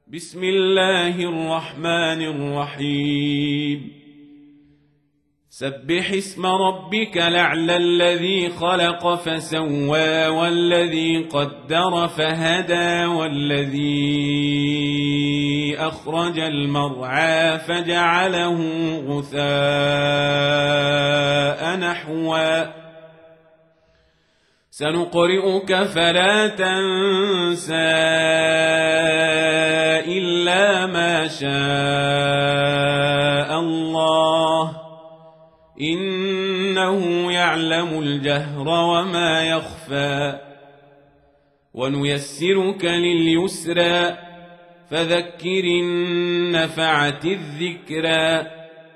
بسم الله الرحمن الرحيم سبح اسم ربك الأعلى الذي خلق فسوى والذي قدر فهدى والذي أخرج المرعى فجعله غثاء نحوا سنقرئك فلا تنسى إلا ما شاء الله إنه يعلم الجهر وما يخفى ونيسرك لليسرى فذكر إن نفعت الذكرى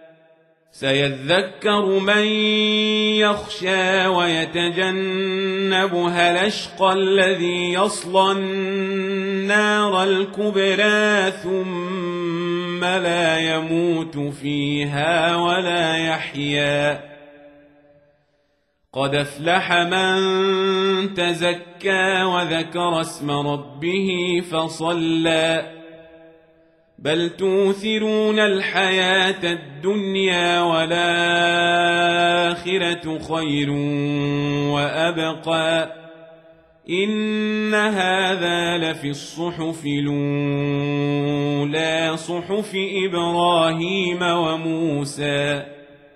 سيذكر من يخشى ويتجنبها الأشقى الذي يصلى النار الكبرى ثم لا يموت فيها ولا يحيا قد أفلح من تزكى وذكر اسم ربه فصلى بل توثرون الحياة الدنيا والآخرة خير وأبقى إن هذا لفي الصحف الأولى صحف إبراهيم وموسى